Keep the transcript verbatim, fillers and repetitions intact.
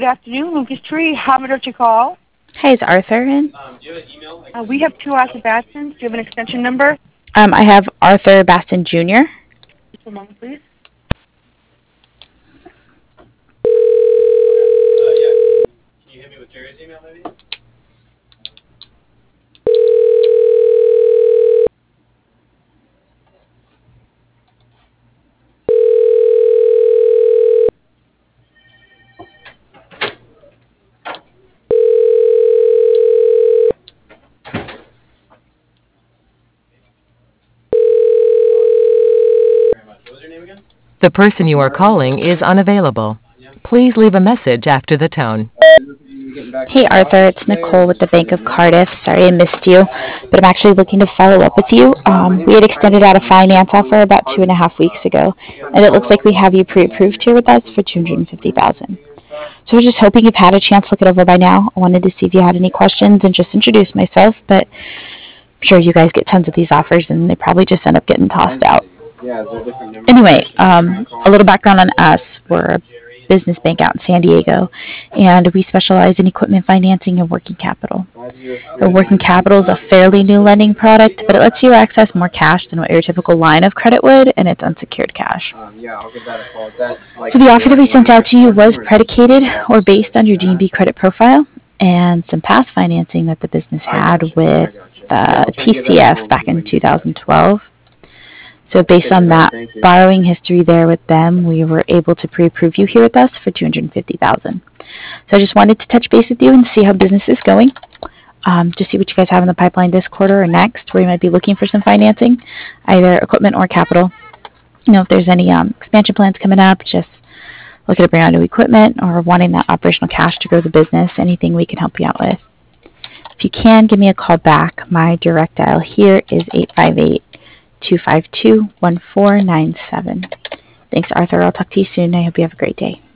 Good afternoon, Lucas Tree. How may I direct your call? Hey, is Arthur in? Uh, we have two Arthur Bassins. Do you have an extension number? Um, I have Arthur Baston Junior Just a moment, please. Can you hit me with Jerry's email, maybe? What was your name again? The person you are calling is unavailable. Please leave a message after the tone. Hey, Arthur. It's Nicole with the Bank of Cardiff. Sorry I missed you, but I'm actually looking to follow up with you. Um, we had extended out a finance offer about two and a half weeks ago, and it looks like we have you pre-approved here with us for two hundred fifty thousand dollars. So I was just hoping you've had a chance to look it over by now. I wanted to see if you had any questions and just introduce myself, but I'm sure you guys get tons of these offers, and they probably just end up getting tossed out. Anyway, um, a little background on us. We're a business bank out in San Diego, and we specialize in equipment financing and working capital. The working capital is a fairly new lending product, but it lets you access more cash than what your typical line of credit would, and it's unsecured cash. So the offer that we sent out to you was predicated or based on your D and B credit profile and some past financing that the business had with uh, T C F back in two thousand twelve. So based on that borrowing history there with them, we were able to pre-approve you here with us for two hundred fifty thousand dollars. So I just wanted to touch base with you and see how business is going. Um, just see what you guys have in the pipeline this quarter or next, where you might be looking for some financing, either equipment or capital. You know, if there's any um, expansion plans coming up, just looking to bring on new equipment or wanting that operational cash to grow the business, anything we can help you out with. If you can, give me a call back. My direct dial here is eight five eight, two five two, one four nine seven. Thanks, Arthur. I'll talk to you soon. I hope you have a great day.